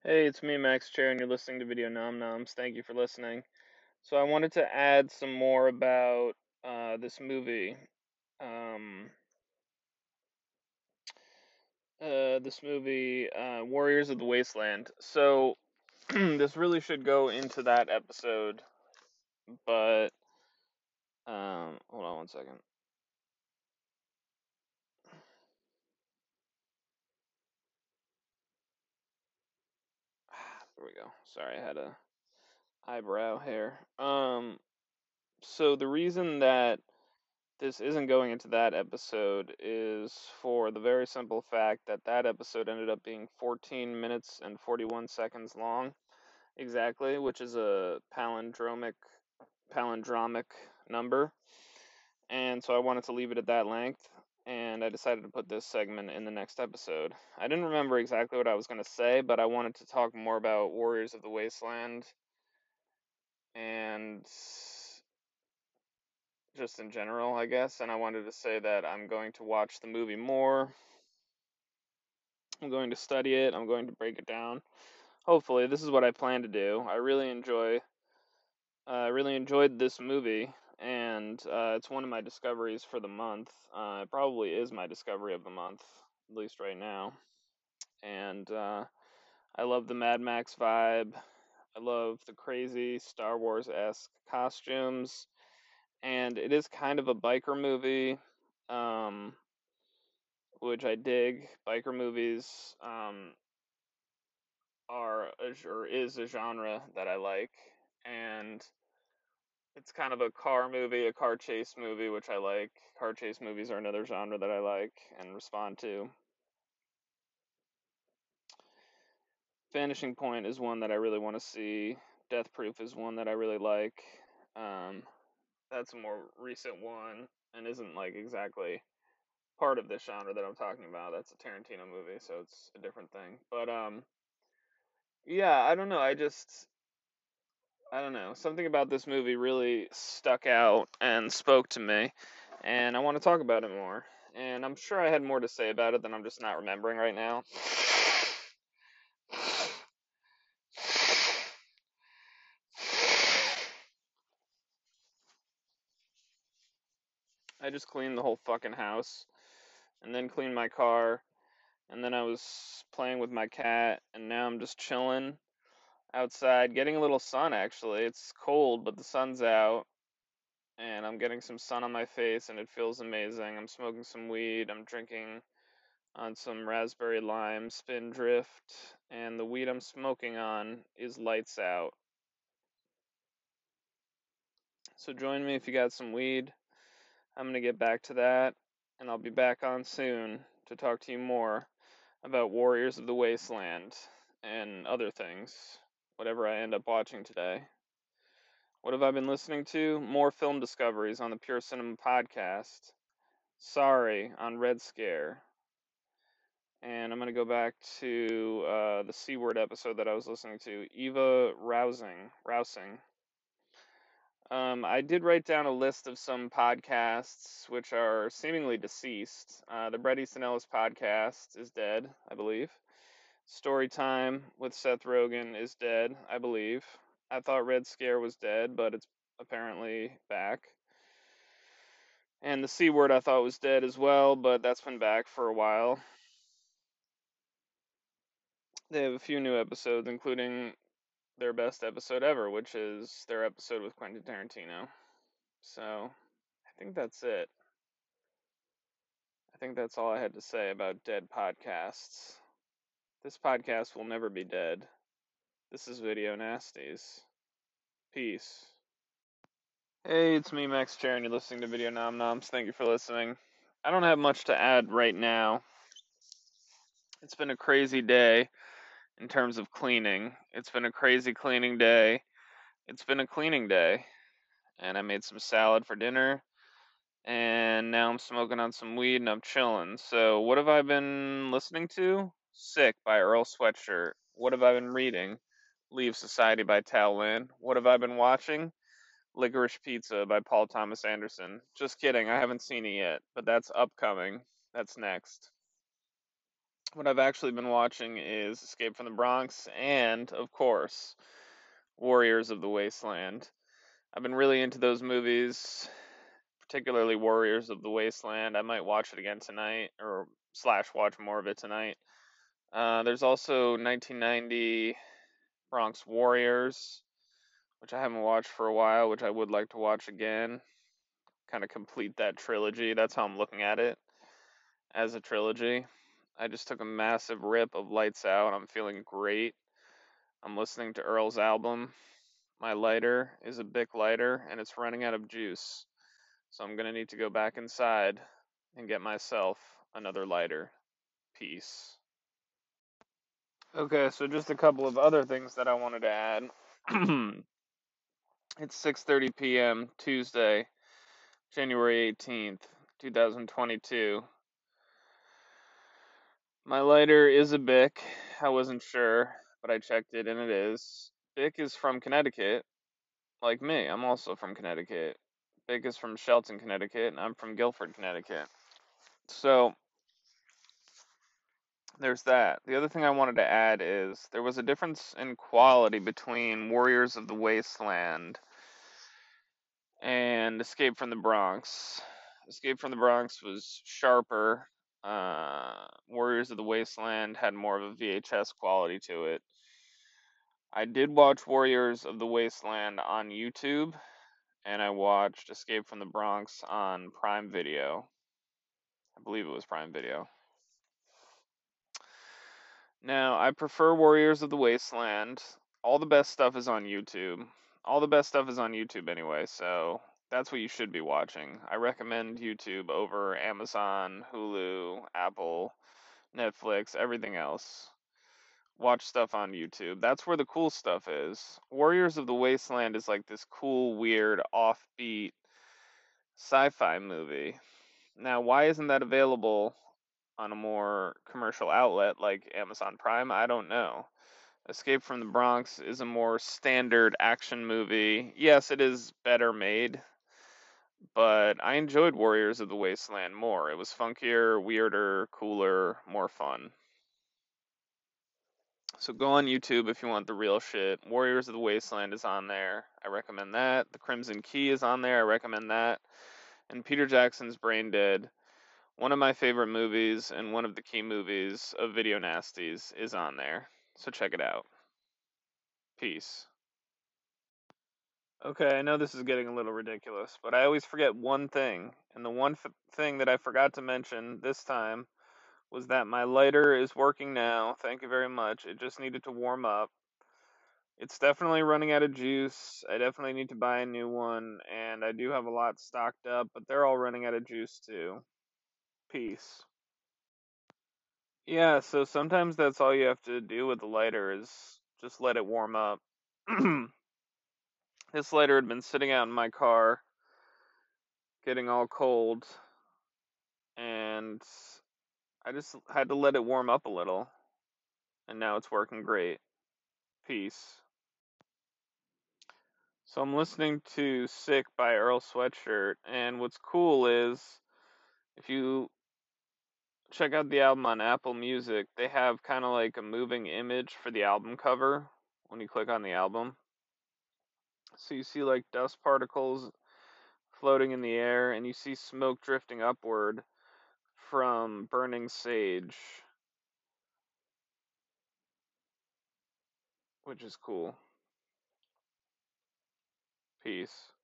Hey, it's me, Max Chair, and you're listening to Video Nom Noms. Thank you for listening. So I wanted to add some more about this movie. Um, Warriors of the Wasteland. So this really should go into that episode, but hold on one second. There we go. Sorry, I had a eyebrow hair. So the reason that this isn't going into that episode is for the very simple fact that that episode ended up being 14 minutes and 41 seconds long, exactly, which is a palindromic number. And so I wanted to leave it at that length, and I decided to put this segment in the next episode. I didn't remember exactly what I was going to say, but I wanted to talk more about Warriors of the Wasteland and just in general, I guess. And I wanted to say that I'm going to watch the movie more. I'm going to study it. I'm going to break it down. Hopefully, this is what I plan to do. I really enjoyed this movie, and it's one of my discoveries for the month. It probably is my discovery of the month, at least right now. And I love the Mad Max vibe. I love the crazy Star Wars-esque costumes, and it is kind of a biker movie, um, which I dig. Biker movies is a genre that I like, and it's kind of a car movie, a car chase movie, which I like. Car chase movies are another genre that I like and respond to. Vanishing Point is one that I really want to see. Death Proof is one that I really like. Um, that's a more recent one and isn't like exactly part of this genre that I'm talking about. That's a Tarantino movie, so it's a different thing. But yeah, I don't know. Something about this movie really stuck out and spoke to me, and I want to talk about it more. And I'm sure I had more to say about it than I'm just not remembering right now. I just cleaned the whole fucking house, and then cleaned my car, and then I was playing with my cat, and now I'm just chilling outside, getting a little sun actually. It's cold, but the sun's out, and I'm getting some sun on my face, and it feels amazing. I'm smoking some weed, I'm drinking on some raspberry lime Spindrift, and the weed I'm smoking on is Lights Out. So join me if you got some weed. I'm gonna get back to that, and I'll be back on soon to talk to you more about Warriors of the Wasteland and other things, whatever I end up watching today. What have I been listening to? More film discoveries on the Pure Cinema podcast. Sorry on Red Scare. And I'm going to go back to the C Word episode that I was listening to. Eva Rousing. I did write down a list of some podcasts which are seemingly deceased. The Bret Easton Ellis podcast is dead, I believe. Storytime with Seth Rogen is dead, I believe. I thought Red Scare was dead, but it's apparently back. And the C Word I thought was dead as well, but that's been back for a while. They have a few new episodes, including their best episode ever, which is their episode with Quentin Tarantino. So, I think that's it. I think that's all I had to say about dead podcasts. This podcast will never be dead. This is Video Nasties. Peace. Hey, it's me, Max Chair, and you're listening to Video Nom Noms. Thank you for listening. I don't have much to add right now. It's been a crazy day in terms of cleaning. It's been a crazy cleaning day. It's been a cleaning day. And I made some salad for dinner. And now I'm smoking on some weed and I'm chilling. So, what have I been listening to? Sick by Earl Sweatshirt. What have I been reading? Leave Society by Tal Lin. What have I been watching? Licorice Pizza by Paul Thomas Anderson. Just kidding, I haven't seen it yet, but that's upcoming. That's next. What I've actually been watching is Escape from the Bronx and, of course, Warriors of the Wasteland. I've been really into those movies, particularly Warriors of the Wasteland. I might watch it again tonight, or slash watch more of it tonight. There's also 1990 Bronx Warriors, which I haven't watched for a while, which I would like to watch again. Kind of complete that trilogy. That's how I'm looking at it, as a trilogy. I just took a massive rip of Lights Out. I'm feeling great. I'm listening to Earl's album. My lighter is a Bic lighter, and it's running out of juice. So I'm going to need to go back inside and get myself another lighter. Peace. Okay, so just a couple of other things that I wanted to add. It's 6:30 p.m. Tuesday, January 18th, 2022. My lighter is a Bic. I wasn't sure, but I checked it and it is. Bic is from Connecticut, like me. I'm also from Connecticut. Bic is from Shelton, Connecticut, and I'm from Guilford, Connecticut. So there's that. The other thing I wanted to add is there was a difference in quality between Warriors of the Wasteland and Escape from the Bronx. Escape from the Bronx was sharper. Warriors of the Wasteland had more of a VHS quality to it. I did watch Warriors of the Wasteland on YouTube, and I watched Escape from the Bronx on Prime Video. I believe it was Prime Video. Now, I prefer Warriors of the Wasteland. All the best stuff is on YouTube. All the best stuff is on YouTube anyway, so that's what you should be watching. I recommend YouTube over Amazon, Hulu, Apple, Netflix, everything else. Watch stuff on YouTube. That's where the cool stuff is. Warriors of the Wasteland is like this cool, weird, offbeat sci-fi movie. Now, why isn't that available on a more commercial outlet like Amazon Prime? I don't know. Escape from the Bronx is a more standard action movie. Yes, it is better made, but I enjoyed Warriors of the Wasteland more. It was funkier, weirder, cooler, more fun. So go on YouTube if you want the real shit. Warriors of the Wasteland is on there. I recommend that. The Crimson Key is on there. I recommend that. And Peter Jackson's Brain Dead, one of my favorite movies and one of the key movies of Video Nasties, is on there. So check it out. Peace. Okay, I know this is getting a little ridiculous, but I always forget one thing. And the one thing that I forgot to mention this time was that my lighter is working now. Thank you very much. It just needed to warm up. It's definitely running out of juice. I definitely need to buy a new one, and I do have a lot stocked up, but they're all running out of juice too. Peace. Yeah, so sometimes that's all you have to do with the lighter is just let it warm up. This lighter had been sitting out in my car, getting all cold, and I just had to let it warm up a little, and now it's working great. Peace. So I'm listening to Sick by Earl Sweatshirt, and what's cool is if you check out the album on Apple Music, they have kind of like a moving image for the album cover when you click on the album. So you see like dust particles floating in the air, and you see smoke drifting upward from burning sage, which is cool. Peace.